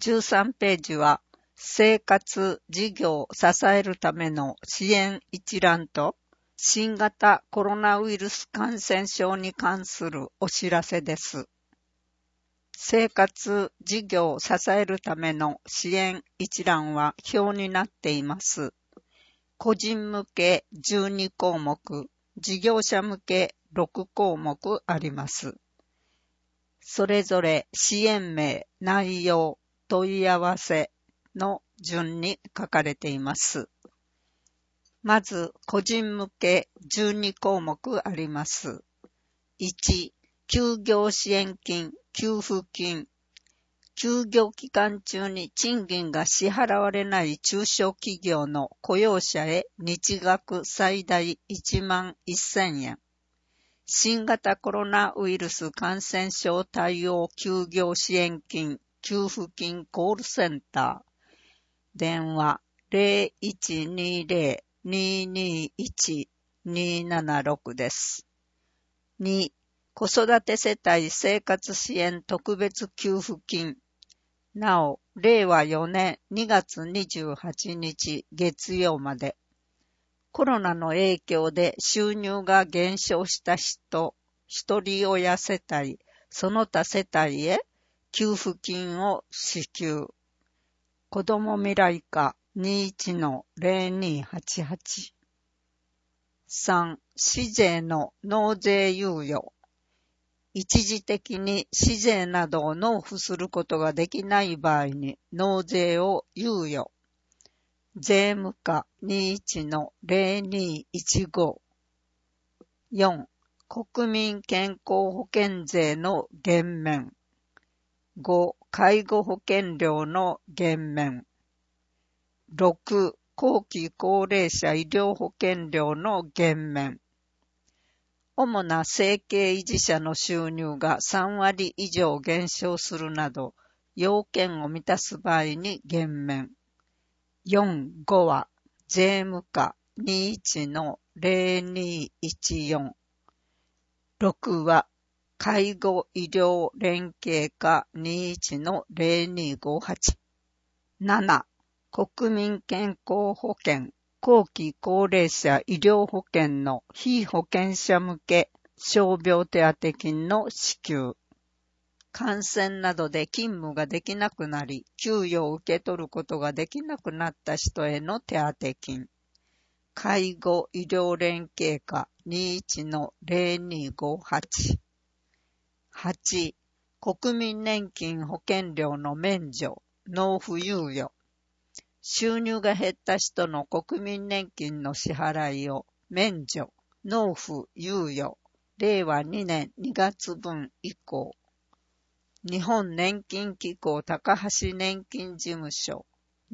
13ページは、生活、事業を支えるための支援一覧と、新型コロナウイルス感染症に関するお知らせです。生活、事業を支えるための支援一覧は表になっています。個人向け12項目、事業者向け6項目あります。それぞれ支援名、内容、問い合わせの順に書かれています。まず、個人向け12項目あります。1、休業支援金、給付金。休業期間中に賃金が支払われない中小企業の雇用者へ日額最大1万1000円。新型コロナウイルス感染症対応休業支援金、給付金コールセンター。電話 0120-221-276 です。2、子育て世帯生活支援特別給付金。なお、令和4年2月28日月曜まで。コロナの影響で収入が減少した人、一人親世帯、その他世帯へ給付金を支給。子ども未来課 21-0288。3、市税の納税猶予。一時的に市税などを納付することができない場合に納税を猶予。税務課 21-0215。4、国民健康保険税の減免。5、介護保険料の減免。6、後期高齢者医療保険料の減免。主な生計維持者の収入が3割以上減少するなど、要件を満たす場合に減免。4、5は税務課 21-0214。6は介護医療連携課 21-0258。7、国民健康保険後期高齢者医療保険の被保険者向け傷病手当金の支給。感染などで勤務ができなくなり、給与を受け取ることができなくなった人への手当金。介護医療連携課 21-0258。8、国民年金保険料の免除、納付猶予。収入が減った人の国民年金の支払いを免除、納付猶予。令和2年2月分以降。日本年金機構高橋年金事務所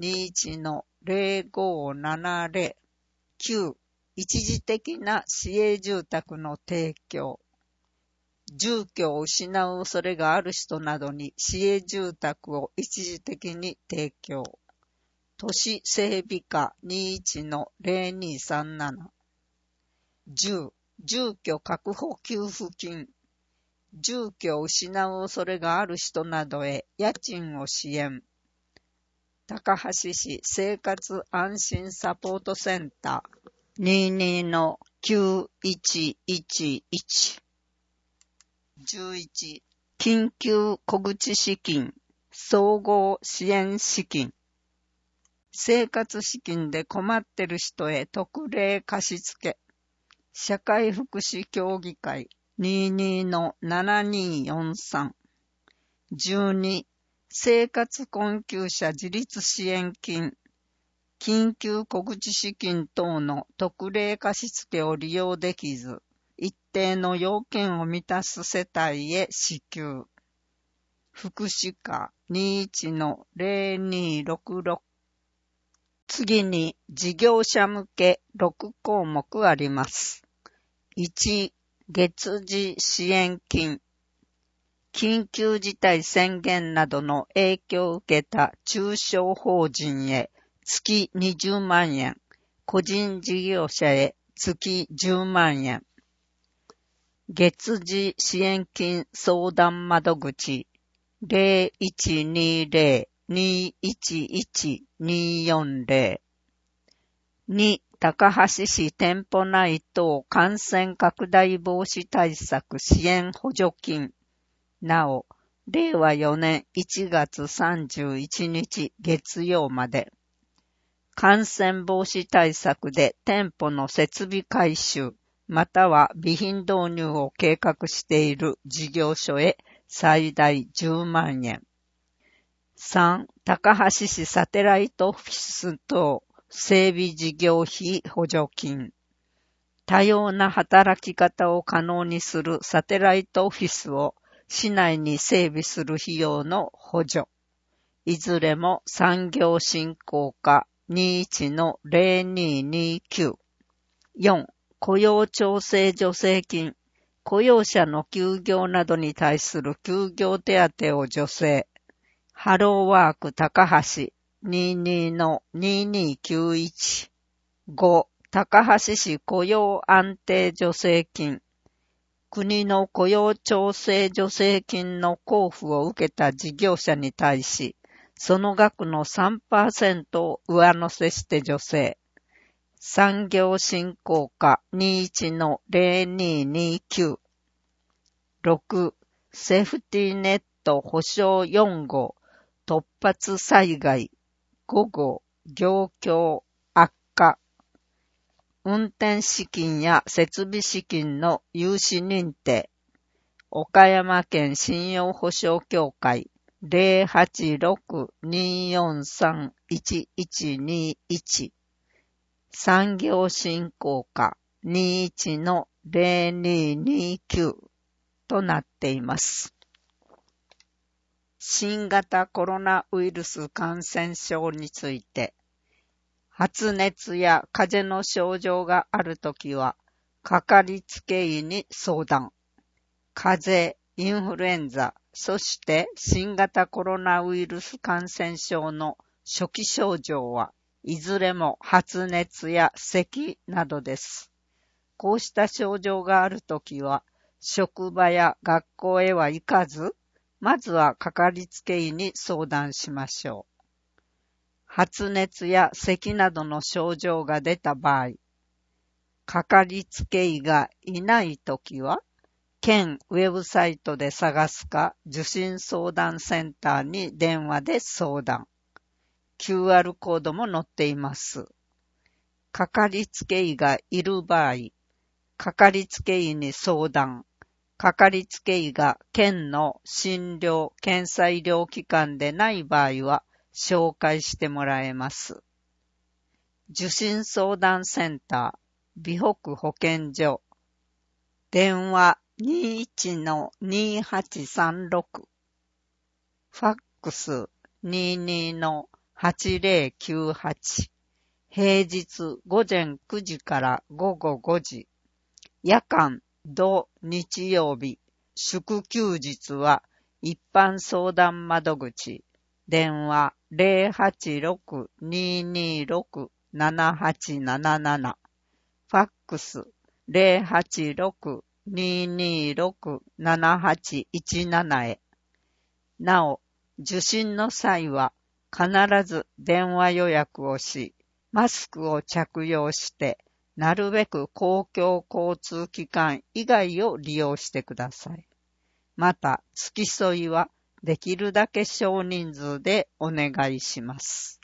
21-0570。9、一時的な市営住宅の提供。住居を失う恐れがある人などに市営住宅を一時的に提供。都市整備課 21-0237。10、住居確保給付金。住居を失う恐れがある人などへ家賃を支援。高橋市生活安心サポートセンター 22-9111。11、緊急小口資金、総合支援資金。生活資金で困ってる人へ特例貸付。社会福祉協議会 22-7243。12、生活困窮者自立支援金。緊急小口資金等の特例貸付を利用できず、一定の要件を満たす世帯へ支給。福祉課 21-0266。次に事業者向け6項目あります。1、月次支援金。緊急事態宣言などの影響を受けた中小法人へ月20万円、個人事業者へ月10万円。月次支援金相談窓口 0120-221-222 026-211-240。2、高橋市店舗内等感染拡大防止対策支援補助金。なお、令和4年1月31日月曜まで。感染防止対策で店舗の設備改修、または備品導入を計画している事業所へ最大10万円。3、高橋市サテライトオフィス等整備事業費補助金。多様な働き方を可能にするサテライトオフィスを市内に整備する費用の補助。いずれも産業振興課21-0229。4、雇用調整助成金。雇用者の休業などに対する休業手当を助成。ハローワーク高橋22-2291。5、高橋市雇用安定助成金。国の雇用調整助成金の交付を受けた事業者に対し、その額の 3% を上乗せして助成。産業振興課21-0229。6、セーフティネット保証4号、突発災害5号、業況悪化。運転資金や設備資金の融資認定。岡山県信用保証協会086-243-1121。産業振興課21-0229となっています。新型コロナウイルス感染症について、発熱や風邪の症状があるときは、かかりつけ医に相談。風邪、インフルエンザ、そして新型コロナウイルス感染症の初期症状はいずれも発熱や咳などです。こうした症状があるときは、職場や学校へは行かず、まずはかかりつけ医に相談しましょう。発熱や咳などの症状が出た場合、かかりつけ医がいないときは、県ウェブサイトで探すか、受診相談センターに電話で相談。QR コードも載っています。かかりつけ医がいる場合、かかりつけ医に相談。かかりつけ医が県の診療・検査医療機関でない場合は、紹介してもらえます。受診相談センター、美北保健所、電話21-2836、ファックス22-8098、平日午前9時から午後5時、夜間、土日曜日、祝休日は一般相談窓口、電話086-226-7877、ファックス086-226-7817へ。なお、受診の際は必ず電話予約をし、マスクを着用して、なるべく公共交通機関以外を利用してください。また、付き添いはできるだけ少人数でお願いします。